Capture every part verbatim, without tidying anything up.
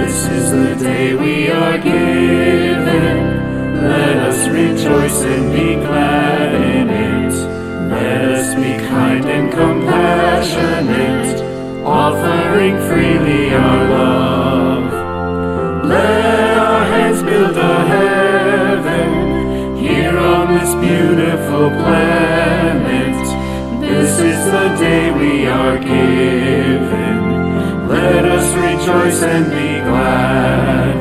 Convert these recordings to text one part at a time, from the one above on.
This is the day we are given. Let us rejoice and be glad in it. Let us be kind and compassionate, offering freely our love. Let our hands build a heaven here on this beautiful planet. This is the day we are given. Let us rejoice and be glad.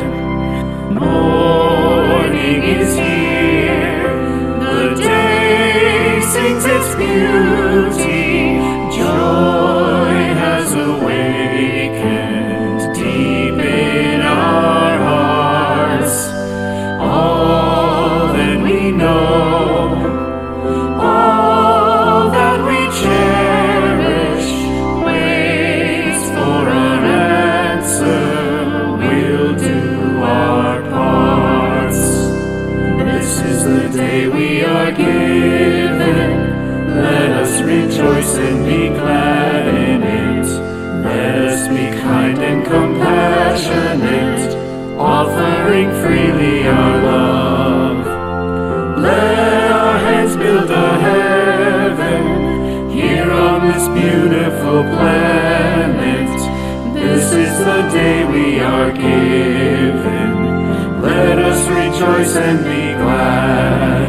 Morning is here. The day sings its beauty. Joy has awakened deep in our hearts. All that we know, all that we cherish, waits for our answer. We'll do our parts. This is the day we are given. Let us rejoice and be glad in it. Let us be kind and compassionate, offering freely our love. Let our hands build a heaven here on this beautiful planet. This is the day we are given. Let us rejoice and be glad.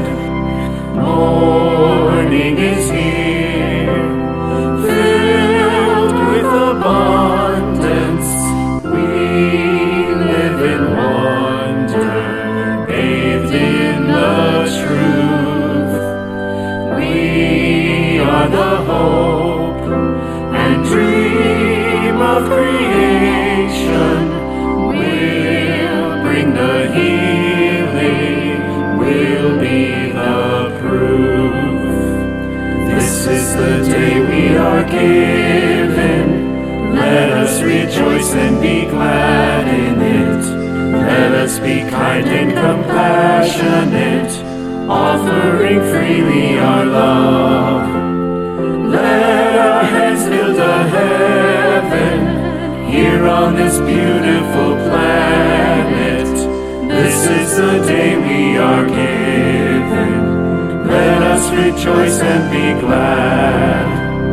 Morning is here, filled with abundance. We live in wonder, bathed in the truth. We are the hope and dream of creation. We'll bring the healing, we'll be the proof. This is the day we are given. Let us rejoice and be glad in it. Let us be kind and compassionate, offering freely our love. Let our hands build a heaven here on this beautiful planet. This is the day we are given. Let us rejoice and be glad.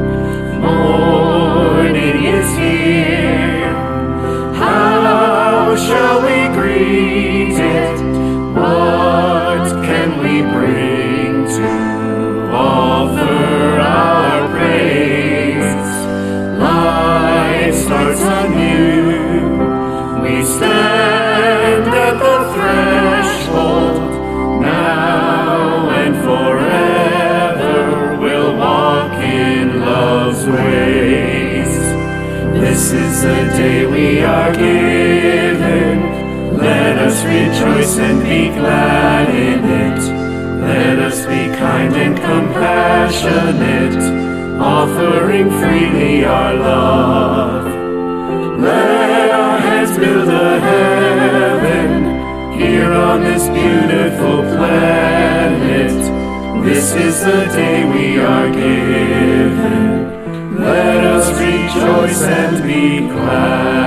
Morning is here. How shall we greet it? What can we bring to offer our praise? Life starts anew. We stand at the threshold. Now and forever we'll walk in love's ways. This is the day we are given. Let us rejoice and be glad in it. Let us be kind and compassionate, offering freely our love. Let our hands build a heaven here on this beautiful planet. This is the day we are given. Let us rejoice and be glad.